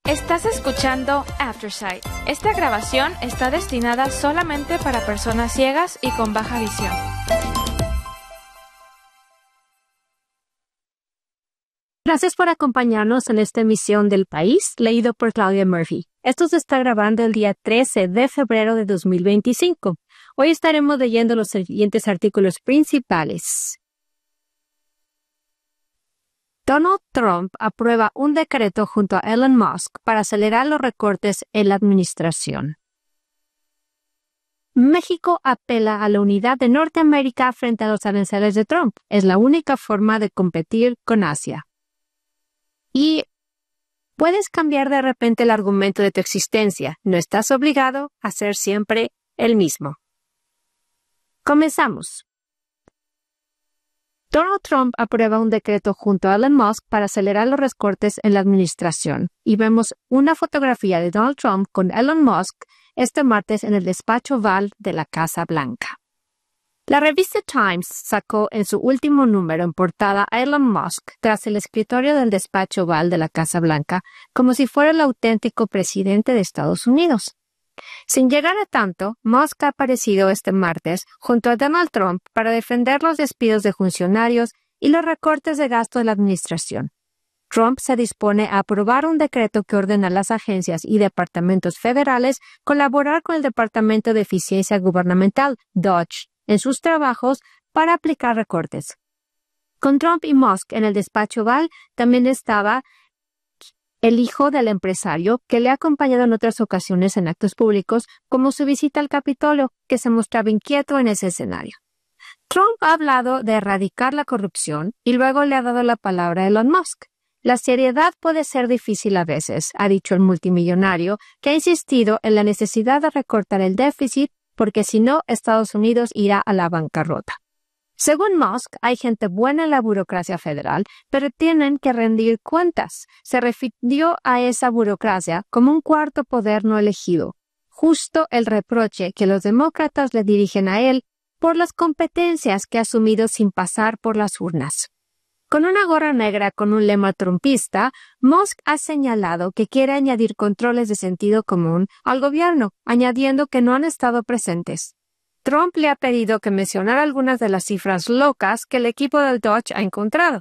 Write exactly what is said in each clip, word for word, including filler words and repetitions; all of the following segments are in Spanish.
Estás escuchando Aftersight. Esta grabación está destinada solamente para personas ciegas y con baja visión. Gracias por acompañarnos en esta emisión del País, leído por Claudia Murphy. Esto se está grabando el día trece de febrero de dos mil veinticinco. Hoy estaremos leyendo los siguientes artículos principales. Donald Trump aprueba un decreto junto a Elon Musk para acelerar los recortes en la administración. México apela a la unidad de Norteamérica frente a los aranceles de Trump. Es la única forma de competir con Asia. Y puedes cambiar de repente el argumento de tu existencia. No estás obligado a ser siempre el mismo. Comenzamos. Donald Trump aprueba un decreto junto a Elon Musk para acelerar los recortes en la administración. Y vemos una fotografía de Donald Trump con Elon Musk este martes en el despacho Oval de la Casa Blanca. La revista Times sacó en su último número en portada a Elon Musk tras el escritorio del despacho Oval de la Casa Blanca como si fuera el auténtico presidente de Estados Unidos. Sin llegar a tanto, Musk ha aparecido este martes junto a Donald Trump para defender los despidos de funcionarios y los recortes de gasto de la administración. Trump se dispone a aprobar un decreto que ordena a las agencias y departamentos federales colaborar con el Departamento de Eficiencia Gubernamental, D O G E, en sus trabajos para aplicar recortes. Con Trump y Musk en el despacho Oval también estaba el hijo del empresario que le ha acompañado en otras ocasiones en actos públicos, como su visita al Capitolio, que se mostraba inquieto en ese escenario. Trump ha hablado de erradicar la corrupción y luego le ha dado la palabra a Elon Musk. La seriedad puede ser difícil a veces, ha dicho el multimillonario, que ha insistido en la necesidad de recortar el déficit porque si no, Estados Unidos irá a la bancarrota. Según Musk, hay gente buena en la burocracia federal, pero tienen que rendir cuentas. Se refirió a esa burocracia como un cuarto poder no elegido, justo el reproche que los demócratas le dirigen a él por las competencias que ha asumido sin pasar por las urnas. Con una gorra negra con un lema trumpista, Musk ha señalado que quiere añadir controles de sentido común al gobierno, añadiendo que no han estado presentes. Trump le ha pedido que mencionara algunas de las cifras locas que el equipo del D O G E ha encontrado.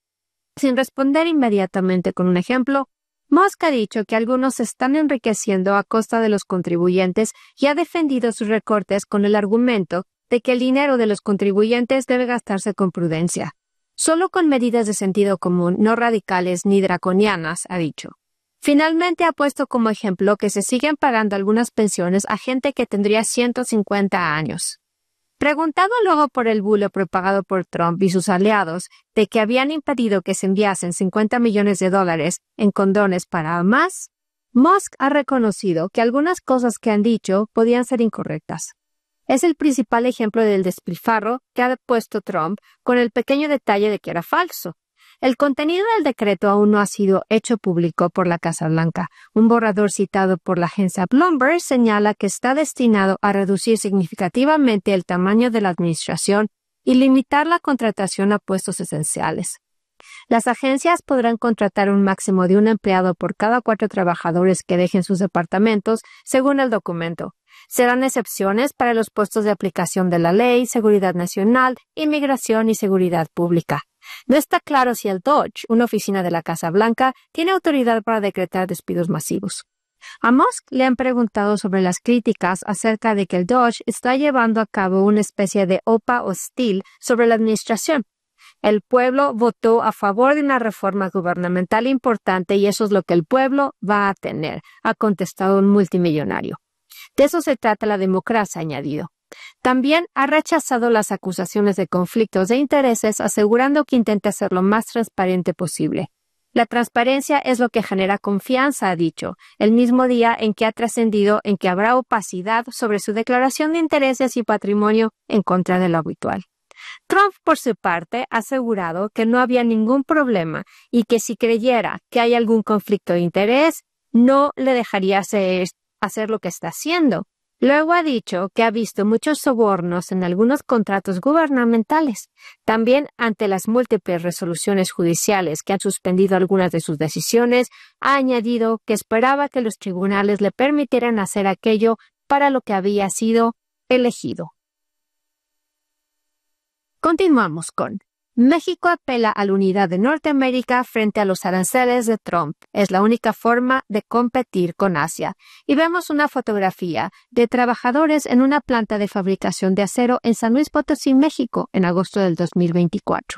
Sin responder inmediatamente con un ejemplo, Musk ha dicho que algunos se están enriqueciendo a costa de los contribuyentes y ha defendido sus recortes con el argumento de que el dinero de los contribuyentes debe gastarse con prudencia. Solo con medidas de sentido común, no radicales ni draconianas, ha dicho. Finalmente ha puesto como ejemplo que se siguen pagando algunas pensiones a gente que tendría ciento cincuenta años. Preguntado luego por el bulo propagado por Trump y sus aliados de que habían impedido que se enviasen cincuenta millones de dólares en condones para Hamas, Musk ha reconocido que algunas cosas que han dicho podían ser incorrectas. Es el principal ejemplo del despilfarro que ha puesto Trump con el pequeño detalle de que era falso. El contenido del decreto aún no ha sido hecho público por la Casa Blanca. Un borrador citado por la agencia Bloomberg señala que está destinado a reducir significativamente el tamaño de la administración y limitar la contratación a puestos esenciales. Las agencias podrán contratar un máximo de un empleado por cada cuatro trabajadores que dejen sus departamentos, según el documento. Serán excepciones para los puestos de aplicación de la ley, seguridad nacional, inmigración y seguridad pública. No está claro si el D O G E, una oficina de la Casa Blanca, tiene autoridad para decretar despidos masivos. A Musk le han preguntado sobre las críticas acerca de que el D O G E está llevando a cabo una especie de O P A hostil sobre la administración. El pueblo votó a favor de una reforma gubernamental importante y eso es lo que el pueblo va a tener, ha contestado un multimillonario. De eso se trata la democracia, ha añadido. También ha rechazado las acusaciones de conflictos de intereses, asegurando que intenta ser lo más transparente posible. La transparencia es lo que genera confianza, ha dicho, el mismo día en que ha trascendido en que habrá opacidad sobre su declaración de intereses y patrimonio en contra de lo habitual. Trump, por su parte, ha asegurado que no había ningún problema y que si creyera que hay algún conflicto de interés, no le dejaría hacer, hacer lo que está haciendo. Luego ha dicho que ha visto muchos sobornos en algunos contratos gubernamentales. También, ante las múltiples resoluciones judiciales que han suspendido algunas de sus decisiones, ha añadido que esperaba que los tribunales le permitieran hacer aquello para lo que había sido elegido. Continuamos con México apela a la unidad de Norteamérica frente a los aranceles de Trump. Es la única forma de competir con Asia. Y vemos una fotografía de trabajadores en una planta de fabricación de acero en San Luis Potosí, México, en agosto del dos mil veinticuatro.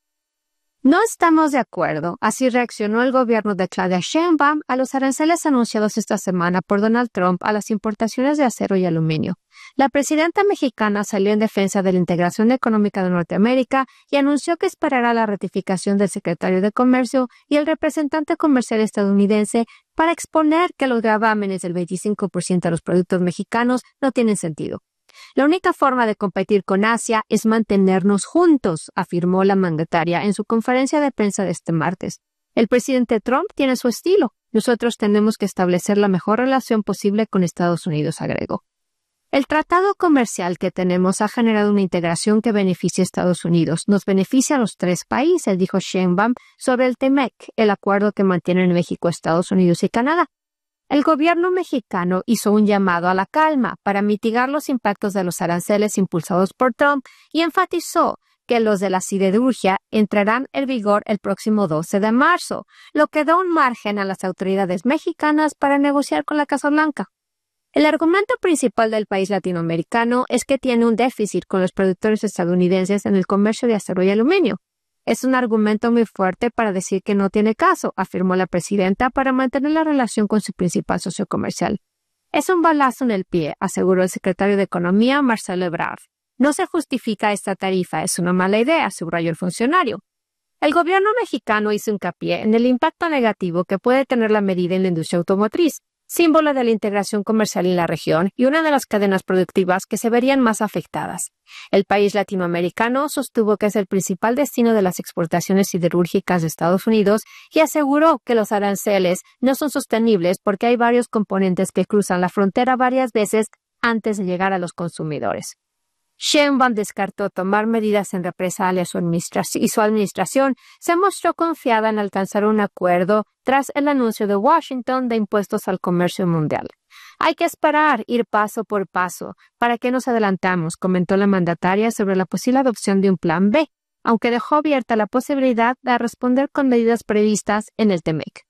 No estamos de acuerdo. Así reaccionó el gobierno de Claudia Sheinbaum a los aranceles anunciados esta semana por Donald Trump a las importaciones de acero y aluminio. La presidenta mexicana salió en defensa de la integración económica de Norteamérica y anunció que esperará la ratificación del secretario de Comercio y el representante comercial estadounidense para exponer que los gravámenes del veinticinco por ciento a los productos mexicanos no tienen sentido. La única forma de competir con Asia es mantenernos juntos, afirmó la mandataria en su conferencia de prensa de este martes. El presidente Trump tiene su estilo. Nosotros tenemos que establecer la mejor relación posible con Estados Unidos, agregó. El tratado comercial que tenemos ha generado una integración que beneficia a Estados Unidos. Nos beneficia a los tres países, dijo Sheinbaum sobre el T M E C, el acuerdo que mantienen México, Estados Unidos y Canadá. El gobierno mexicano hizo un llamado a la calma para mitigar los impactos de los aranceles impulsados por Trump y enfatizó que los de la siderurgia entrarán en vigor el próximo doce de marzo, lo que da un margen a las autoridades mexicanas para negociar con la Casa Blanca. El argumento principal del país latinoamericano es que tiene un déficit con los productores estadounidenses en el comercio de acero y aluminio. Es un argumento muy fuerte para decir que no tiene caso, afirmó la presidenta para mantener la relación con su principal socio comercial. Es un balazo en el pie, aseguró el secretario de Economía, Marcelo Ebrard. No se justifica esta tarifa, es una mala idea, subrayó el funcionario. El gobierno mexicano hizo hincapié en el impacto negativo que puede tener la medida en la industria automotriz, símbolo de la integración comercial en la región y una de las cadenas productivas que se verían más afectadas. El país latinoamericano sostuvo que es el principal destino de las exportaciones siderúrgicas de Estados Unidos y aseguró que los aranceles no son sostenibles porque hay varios componentes que cruzan la frontera varias veces antes de llegar a los consumidores. Sheinbaum descartó tomar medidas en represalia su administración y su administración se mostró confiada en alcanzar un acuerdo tras el anuncio de Washington de impuestos al comercio mundial. Hay que esperar, ir paso por paso. ¿Para qué nos adelantamos?, comentó la mandataria sobre la posible adopción de un plan B, aunque dejó abierta la posibilidad de responder con medidas previstas en el T M E C.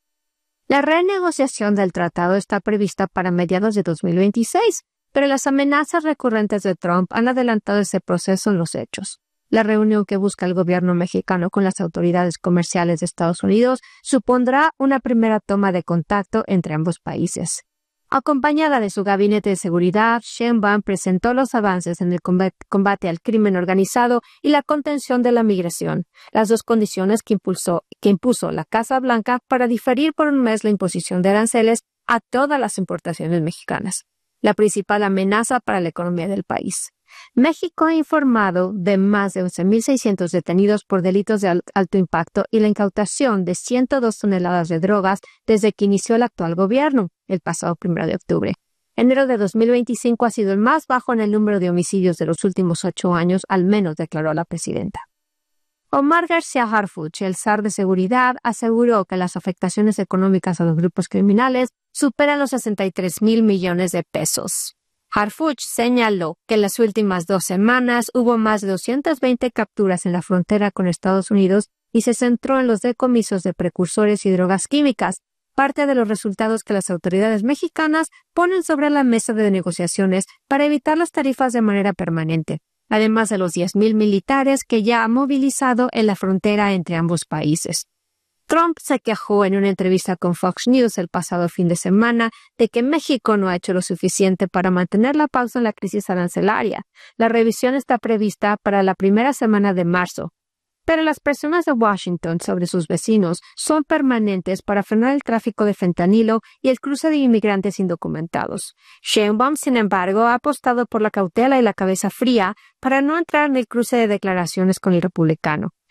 La renegociación del tratado está prevista para mediados de dos mil veintiséis. Pero las amenazas recurrentes de Trump han adelantado ese proceso en los hechos. La reunión que busca el gobierno mexicano con las autoridades comerciales de Estados Unidos supondrá una primera toma de contacto entre ambos países. Acompañada de su gabinete de seguridad, Sheinbaum presentó los avances en el combate al crimen organizado y la contención de la migración, las dos condiciones que impulsó, que impuso la Casa Blanca para diferir por un mes la imposición de aranceles a todas las importaciones mexicanas, la principal amenaza para la economía del país. México ha informado de más de once mil seiscientos detenidos por delitos de alto impacto y la incautación de ciento dos toneladas de drogas desde que inició el actual gobierno, el pasado primero de octubre. Enero de dos mil veinticinco ha sido el más bajo en el número de homicidios de los últimos ocho años, al menos, declaró la presidenta. Omar García Harfuch, el zar de seguridad, aseguró que las afectaciones económicas a los grupos criminales superan los sesenta y tres mil millones de pesos. Harfuch señaló que en las últimas dos semanas hubo más de doscientas veinte capturas en la frontera con Estados Unidos y se centró en los decomisos de precursores y drogas químicas, parte de los resultados que las autoridades mexicanas ponen sobre la mesa de negociaciones para evitar las tarifas de manera permanente, además de los diez mil militares que ya ha movilizado en la frontera entre ambos países. Trump se quejó en una entrevista con Fox News el pasado fin de semana de que México no ha hecho lo suficiente para mantener la pausa en la crisis arancelaria. La revisión está prevista para la primera semana de marzo, pero las presiones de Washington sobre sus vecinos son permanentes para frenar el tráfico de fentanilo y el cruce de inmigrantes indocumentados. Sheinbaum, sin embargo, ha apostado por la cautela y la cabeza fría para no entrar en el cruce de declaraciones con el republicano.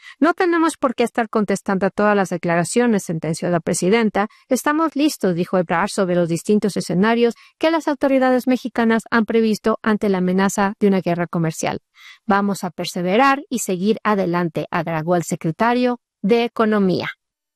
No tenemos por qué estar contestando a todas las declaraciones, sentenció la presidenta. Estamos listos, dijo Ebrard, sobre los distintos escenarios que las autoridades mexicanas han previsto ante la amenaza de una guerra comercial. Vamos a perseverar y seguir adelante, agregó el secretario de Economía.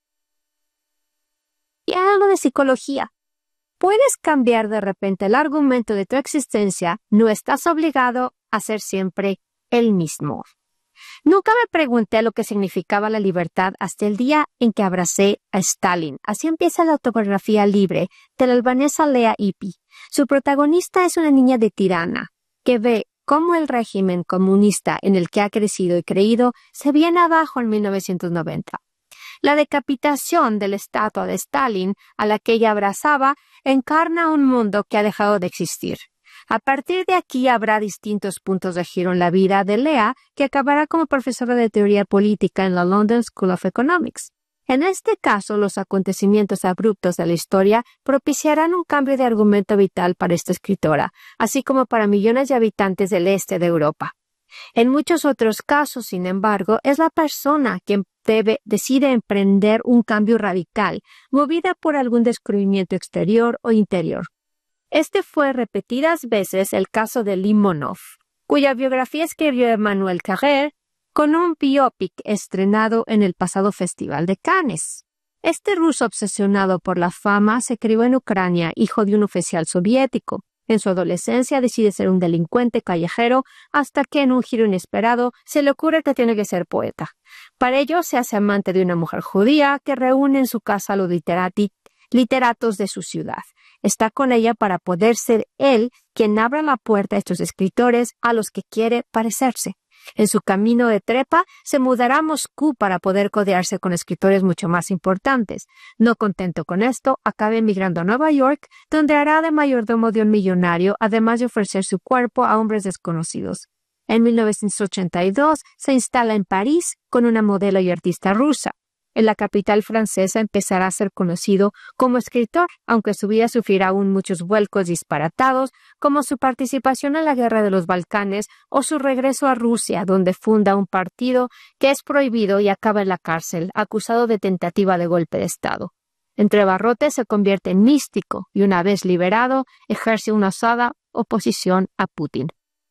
Y algo de psicología. Puedes cambiar de repente el argumento de tu existencia, no estás obligado a ser siempre el mismo. Nunca me pregunté lo que significaba la libertad hasta el día en que abracé a Stalin. Así empieza la autobiografía libre de la albanesa Lea Ypi. Su protagonista es una niña de Tirana que ve cómo el régimen comunista en el que ha crecido y creído se viene abajo en mil novecientos noventa. La decapitación de la estatua de Stalin, a la que ella abrazaba, encarna un mundo que ha dejado de existir. A partir de aquí habrá distintos puntos de giro en la vida de Lea, que acabará como profesora de teoría política en la London School of Economics. En este caso, los acontecimientos abruptos de la historia propiciarán un cambio de argumento vital para esta escritora, así como para millones de habitantes del este de Europa. En muchos otros casos, sin embargo, es la persona quien debe, decide emprender un cambio radical, movida por algún descubrimiento exterior o interior. Este fue repetidas veces el caso de Limonov, cuya biografía escribió Emmanuel Carrère con un biopic estrenado en el pasado Festival de Cannes. Este ruso obsesionado por la fama se crió en Ucrania, hijo de un oficial soviético. En su adolescencia decide ser un delincuente callejero hasta que en un giro inesperado se le ocurre que tiene que ser poeta. Para ello se hace amante de una mujer judía que reúne en su casa a los literati literatos de su ciudad. Está con ella para poder ser él quien abra la puerta a estos escritores a los que quiere parecerse. En su camino de trepa, se mudará a Moscú para poder codearse con escritores mucho más importantes. No contento con esto, acaba emigrando a Nueva York, donde hará de mayordomo de un millonario, además de ofrecer su cuerpo a hombres desconocidos. En mil novecientos ochenta y dos, se instala en París con una modelo y artista rusa. En la capital francesa empezará a ser conocido como escritor, aunque su vida sufrirá aún muchos vuelcos disparatados, como su participación en la Guerra de los Balcanes o su regreso a Rusia, donde funda un partido que es prohibido y acaba en la cárcel, acusado de tentativa de golpe de Estado. Entre barrotes se convierte en místico y, una vez liberado, ejerce una osada oposición a Putin.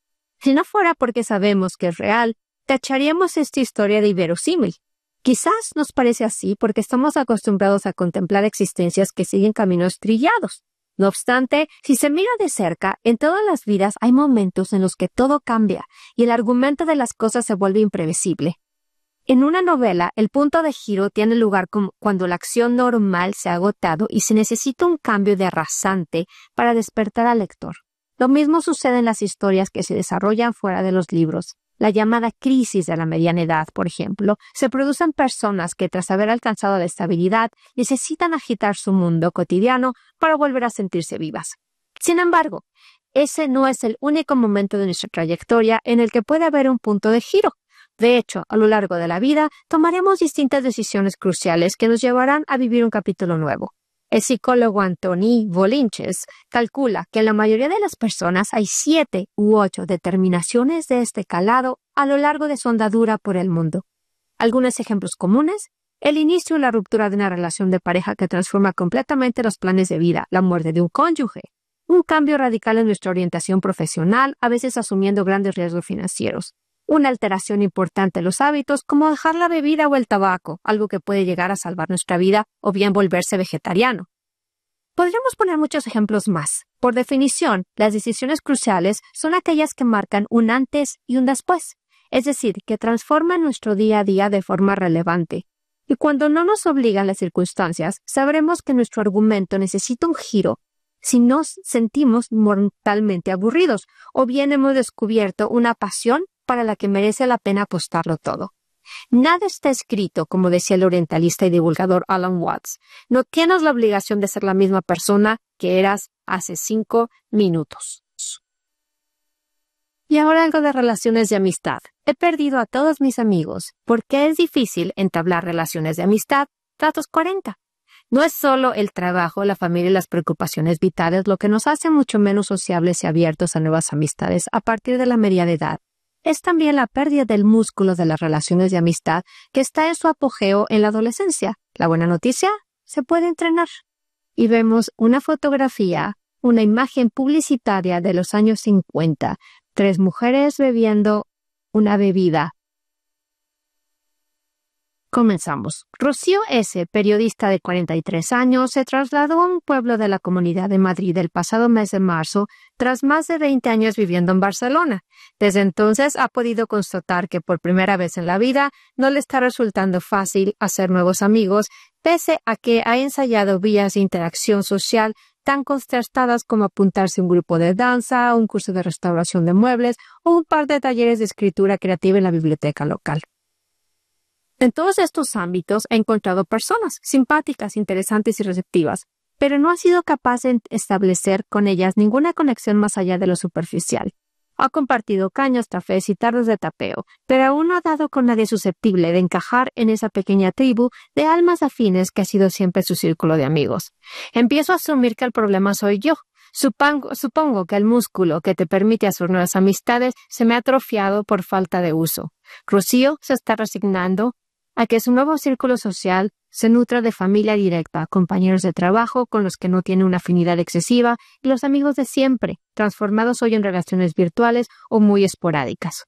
Si no fuera porque sabemos que es real, tacharíamos esta historia de inverosímil. Quizás nos parece así porque estamos acostumbrados a contemplar existencias que siguen caminos trillados. No obstante, si se mira de cerca, en todas las vidas hay momentos en los que todo cambia y el argumento de las cosas se vuelve imprevisible. En una novela, el punto de giro tiene lugar cuando la acción normal se ha agotado y se necesita un cambio de arrasante para despertar al lector. Lo mismo sucede en las historias que se desarrollan fuera de los libros. La llamada crisis de la mediana edad, por ejemplo, se produce en personas que tras haber alcanzado la estabilidad necesitan agitar su mundo cotidiano para volver a sentirse vivas. Sin embargo, ese no es el único momento de nuestra trayectoria en el que puede haber un punto de giro. De hecho, a lo largo de la vida, tomaremos distintas decisiones cruciales que nos llevarán a vivir un capítulo nuevo. El psicólogo Antoni Volinches calcula que en la mayoría de las personas hay siete u ocho determinaciones de este calado a lo largo de su andadura por el mundo. Algunos ejemplos comunes: el inicio y la ruptura de una relación de pareja que transforma completamente los planes de vida, la muerte de un cónyuge, un cambio radical en nuestra orientación profesional, a veces asumiendo grandes riesgos financieros, una alteración importante en los hábitos como dejar la bebida o el tabaco, algo que puede llegar a salvar nuestra vida, o bien volverse vegetariano. Podríamos poner muchos ejemplos más. Por definición, las decisiones cruciales son aquellas que marcan un antes y un después, es decir, que transforman nuestro día a día de forma relevante. Y cuando no nos obligan las circunstancias, sabremos que nuestro argumento necesita un giro si nos sentimos mortalmente aburridos, o bien hemos descubierto una pasión para la que merece la pena apostarlo todo. Nada está escrito, como decía el orientalista y divulgador Alan Watts. No tienes la obligación de ser la misma persona que eras hace cinco minutos. Y ahora algo de relaciones de amistad. He perdido a todos mis amigos porque es difícil entablar relaciones de amistad tras los cuarenta. No es solo el trabajo, la familia y las preocupaciones vitales lo que nos hace mucho menos sociables y abiertos a nuevas amistades a partir de la mediana edad. es también la pérdida del músculo de las relaciones de amistad que está en su apogeo en la adolescencia. La buena noticia, se puede entrenar. Y vemos una fotografía, una imagen publicitaria de los años cincuenta. Tres mujeres bebiendo una bebida. Comenzamos. Rocío S., periodista de cuarenta y tres años, se trasladó a un pueblo de la Comunidad de Madrid el pasado mes de marzo, tras más de veinte años viviendo en Barcelona. Desde entonces ha podido constatar que por primera vez en la vida no le está resultando fácil hacer nuevos amigos, pese a que ha ensayado vías de interacción social tan contrastadas como apuntarse a un grupo de danza, un curso de restauración de muebles o un par de talleres de escritura creativa en la biblioteca local. En todos estos ámbitos he encontrado personas simpáticas, interesantes y receptivas, pero no ha sido capaz de establecer con ellas ninguna conexión más allá de lo superficial. Ha compartido cañas, cafés y tardes de tapeo, pero aún no ha dado con nadie susceptible de encajar en esa pequeña tribu de almas afines que ha sido siempre su círculo de amigos. Empiezo a asumir que el problema soy yo. Supongo, supongo que el músculo que te permite hacer nuevas amistades se me ha atrofiado por falta de uso. Rocío se está resignando a que su nuevo círculo social se nutra de familia directa, compañeros de trabajo con los que no tiene una afinidad excesiva y los amigos de siempre, transformados hoy en relaciones virtuales o muy esporádicas.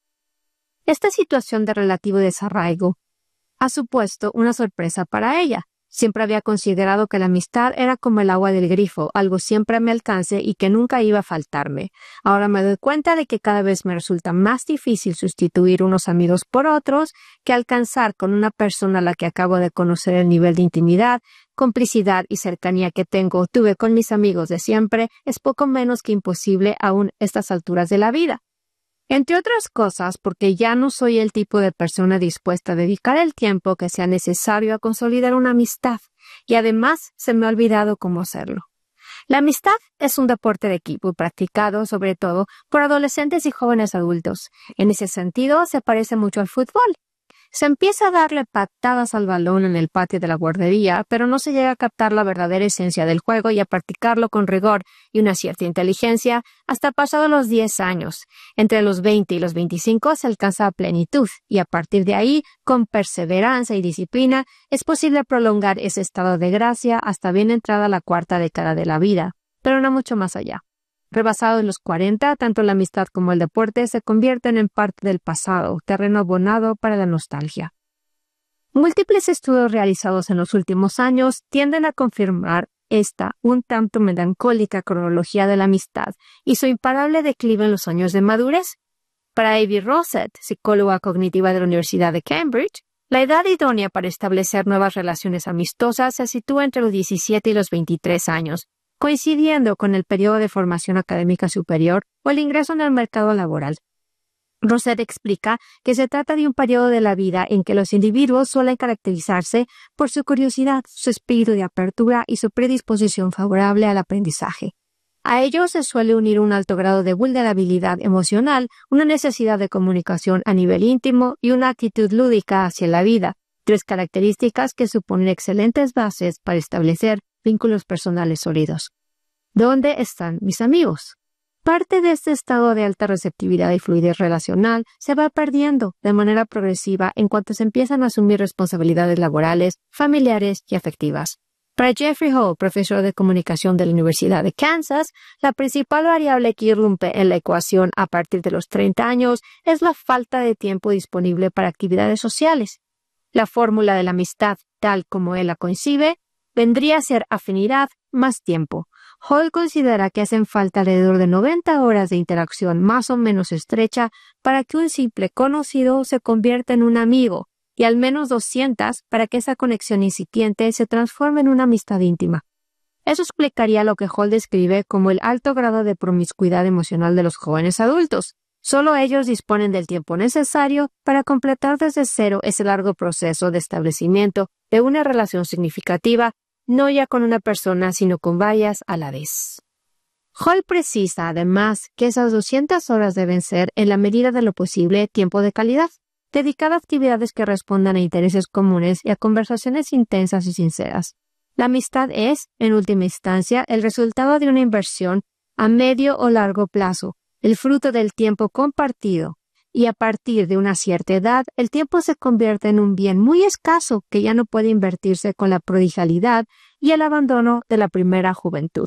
Esta situación de relativo desarraigo ha supuesto una sorpresa para ella. Siempre había considerado que la amistad era como el agua del grifo, algo siempre a mi alcance y que nunca iba a faltarme. Ahora me doy cuenta de que cada vez me resulta más difícil sustituir unos amigos por otros que alcanzar con una persona a la que acabo de conocer el nivel de intimidad, complicidad y cercanía que tengo tuve con mis amigos de siempre es poco menos que imposible aún a estas alturas de la vida. Entre otras cosas, porque ya no soy el tipo de persona dispuesta a dedicar el tiempo que sea necesario a consolidar una amistad, y además se me ha olvidado cómo hacerlo. La amistad es un deporte de equipo practicado sobre todo por adolescentes y jóvenes adultos. En ese sentido, se parece mucho al fútbol. Se empieza a darle patadas al balón en el patio de la guardería, pero no se llega a captar la verdadera esencia del juego y a practicarlo con rigor y una cierta inteligencia hasta pasados los diez años. Entre los veinte y los veinticinco se alcanza a plenitud y a partir de ahí, con perseverancia y disciplina, es posible prolongar ese estado de gracia hasta bien entrada la cuarta década de la vida, pero no mucho más allá. Rebasados los cuarenta, tanto la amistad como el deporte se convierten en parte del pasado, terreno abonado para la nostalgia. Múltiples estudios realizados en los últimos años tienden a confirmar esta un tanto melancólica cronología de la amistad y su imparable declive en los años de madurez. Para Ivy Rosett, psicóloga cognitiva de la Universidad de Cambridge, la edad idónea para establecer nuevas relaciones amistosas se sitúa entre los diecisiete y los veintitrés años, coincidiendo con el periodo de formación académica superior o el ingreso en el mercado laboral. Rosett explica que se trata de un periodo de la vida en que los individuos suelen caracterizarse por su curiosidad, su espíritu de apertura y su predisposición favorable al aprendizaje. A ellos se suele unir un alto grado de vulnerabilidad emocional, una necesidad de comunicación a nivel íntimo y una actitud lúdica hacia la vida, tres características que suponen excelentes bases para establecer vínculos personales sólidos. ¿Dónde están mis amigos? Parte de este estado de alta receptividad y fluidez relacional se va perdiendo de manera progresiva en cuanto se empiezan a asumir responsabilidades laborales, familiares y afectivas. Para Jeffrey Hall, profesor de comunicación de la Universidad de Kansas, la principal variable que irrumpe en la ecuación a partir de los treinta años es la falta de tiempo disponible para actividades sociales. La fórmula de la amistad, tal como él la concibe, vendría a ser afinidad más tiempo. Hall considera que hacen falta alrededor de noventa horas de interacción más o menos estrecha para que un simple conocido se convierta en un amigo y al menos doscientas para que esa conexión incipiente se transforme en una amistad íntima. Eso explicaría lo que Hall describe como el alto grado de promiscuidad emocional de los jóvenes adultos. Solo ellos disponen del tiempo necesario para completar desde cero ese largo proceso de establecimiento de una relación significativa, no ya con una persona, sino con varias a la vez. Hall precisa, además, que esas doscientas horas deben ser, en la medida de lo posible, tiempo de calidad, dedicado a actividades que respondan a intereses comunes y a conversaciones intensas y sinceras. La amistad es, en última instancia, el resultado de una inversión a medio o largo plazo, el fruto del tiempo compartido, Y a partir de una cierta edad, el tiempo se convierte en un bien muy escaso que ya no puede invertirse con la prodigalidad y el abandono de la primera juventud.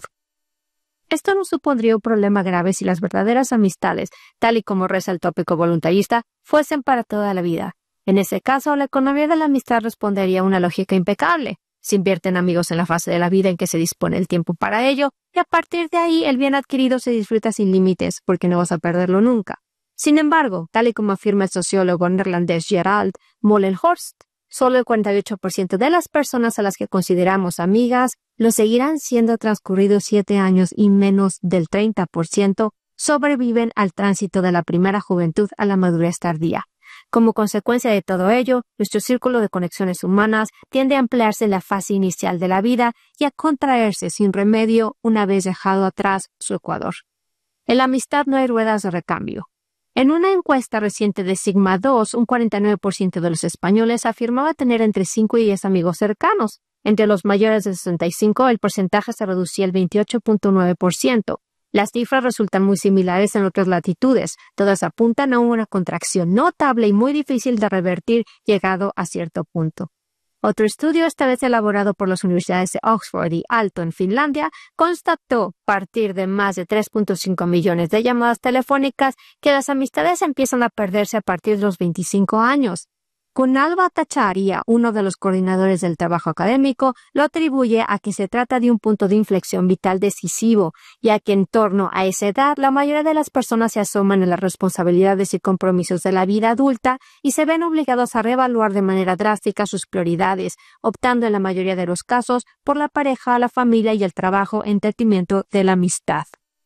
Esto no supondría un problema grave si las verdaderas amistades, tal y como reza el tópico voluntarista, fuesen para toda la vida. En ese caso, la economía de la amistad respondería a una lógica impecable. Se invierten amigos en la fase de la vida en que se dispone el tiempo para ello, y a partir de ahí el bien adquirido se disfruta sin límites, porque no vas a perderlo nunca. Sin embargo, tal y como afirma el sociólogo neerlandés Gerald Molenhorst, solo el cuarenta y ocho por ciento de las personas a las que consideramos amigas lo seguirán siendo transcurridos siete años y menos del treinta por ciento sobreviven al tránsito de la primera juventud a la madurez tardía. Como consecuencia de todo ello, nuestro círculo de conexiones humanas tiende a ampliarse en la fase inicial de la vida y a contraerse sin remedio una vez dejado atrás su ecuador. En la amistad no hay ruedas de recambio. En una encuesta reciente de Sigma dos, un cuarenta y nueve por ciento de los españoles afirmaba tener entre cinco y diez amigos cercanos. Entre los mayores de sesenta y cinco, el porcentaje se reducía al veintiocho punto nueve por ciento. Las cifras resultan muy similares en otras latitudes. Todas apuntan a una contracción notable y muy difícil de revertir llegado a cierto punto. Otro estudio, esta vez elaborado por las universidades de Oxford y Aalto en Finlandia, constató, a partir de más de tres punto cinco millones de llamadas telefónicas, que las amistades empiezan a perderse a partir de los veinticinco años. Kunal Bhattacharya, uno de los coordinadores del trabajo académico, lo atribuye a que se trata de un punto de inflexión vital decisivo, ya que en torno a esa edad la mayoría de las personas se asoman en las responsabilidades y compromisos de la vida adulta y se ven obligados a reevaluar de manera drástica sus prioridades, optando en la mayoría de los casos por la pareja, la familia y el trabajo en detrimento de la amistad.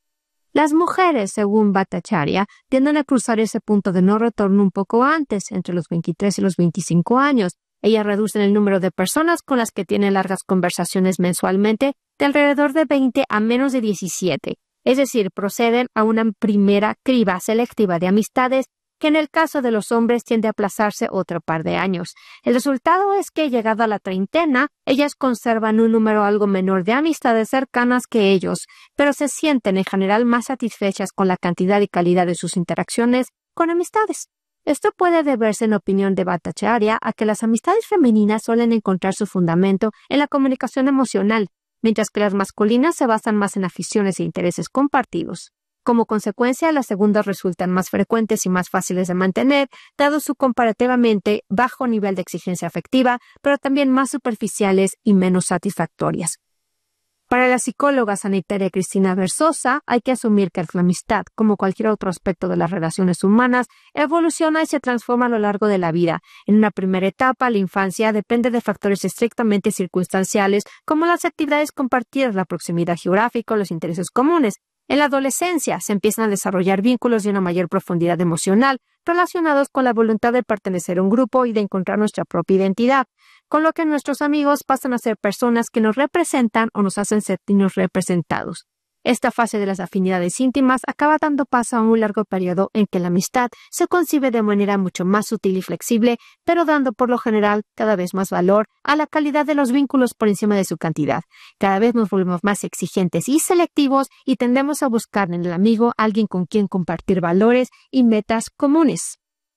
Las mujeres, según Bhattacharya, tienden a cruzar ese punto de no retorno un poco antes, entre los veintitrés y los veinticinco años. Ellas reducen el número de personas con las que tienen largas conversaciones mensualmente de alrededor de veinte a menos de diecisiete. Es decir, proceden a una primera criba selectiva de amistades que en el caso de los hombres tiende a aplazarse otro par de años. El resultado es que, llegado a la treintena, ellas conservan un número algo menor de amistades cercanas que ellos, pero se sienten en general más satisfechas con la cantidad y calidad de sus interacciones con amistades. Esto puede deberse, en opinión de Bhattacharya, a que las amistades femeninas suelen encontrar su fundamento en la comunicación emocional, mientras que las masculinas se basan más en aficiones e intereses compartidos. Como consecuencia, las segundas resultan más frecuentes y más fáciles de mantener, dado su comparativamente bajo nivel de exigencia afectiva, pero también más superficiales y menos satisfactorias. Para la psicóloga sanitaria Cristina Versosa, hay que asumir que la amistad, como cualquier otro aspecto de las relaciones humanas, evoluciona y se transforma a lo largo de la vida. En una primera etapa, la infancia depende de factores estrictamente circunstanciales, como las actividades compartidas, la proximidad geográfica o los intereses comunes. En la adolescencia se empiezan a desarrollar vínculos de una mayor profundidad emocional relacionados con la voluntad de pertenecer a un grupo y de encontrar nuestra propia identidad, con lo que nuestros amigos pasan a ser personas que nos representan o nos hacen sentirnos representados. Esta fase de las afinidades íntimas acaba dando paso a un largo periodo en que la amistad se concibe de manera mucho más sutil y flexible, pero dando por lo general cada vez más valor a la calidad de los vínculos por encima de su cantidad. Cada vez nos volvemos más exigentes y selectivos y tendemos a buscar en el amigo alguien con quien compartir valores y metas comunes.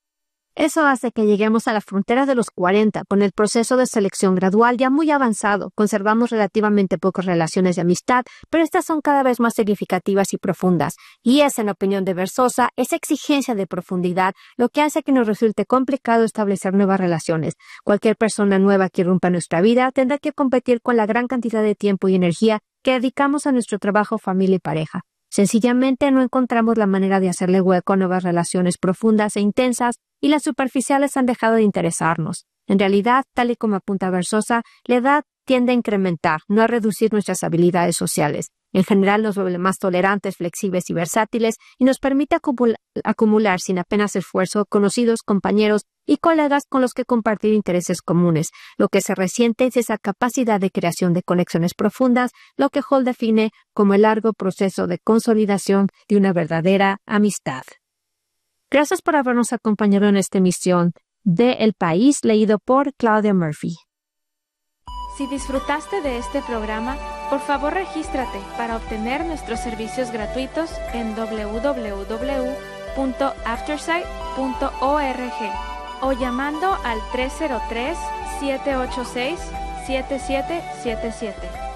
Eso hace que lleguemos a la frontera de los cuarenta, con el proceso de selección gradual ya muy avanzado. Conservamos relativamente pocas relaciones de amistad, pero estas son cada vez más significativas y profundas. Y es, en opinión de Versosa, esa exigencia de profundidad lo que hace que nos resulte complicado establecer nuevas relaciones. Cualquier persona nueva que irrumpa en nuestra vida tendrá que competir con la gran cantidad de tiempo y energía que dedicamos a nuestro trabajo, familia y pareja. Sencillamente no encontramos la manera de hacerle hueco a nuevas relaciones profundas e intensas, y las superficiales han dejado de interesarnos. En realidad, tal y como apunta Versosa, la edad tiende a incrementar, no a reducir nuestras habilidades sociales. En general nos vuelve más tolerantes, flexibles y versátiles y nos permite acumula- acumular sin apenas esfuerzo conocidos, compañeros y colegas con los que compartir intereses comunes. Lo que se resiente es esa capacidad de creación de conexiones profundas, lo que Hall define como el largo proceso de consolidación de una verdadera amistad. Gracias por habernos acompañado en esta emisión de El País, leído por Claudia Murphy. Si disfrutaste de este programa, por favor regístrate para obtener nuestros servicios gratuitos en doble u doble u doble u punto aftersight punto com. punto org o llamando al tres cero tres, siete ocho seis, siete siete siete siete.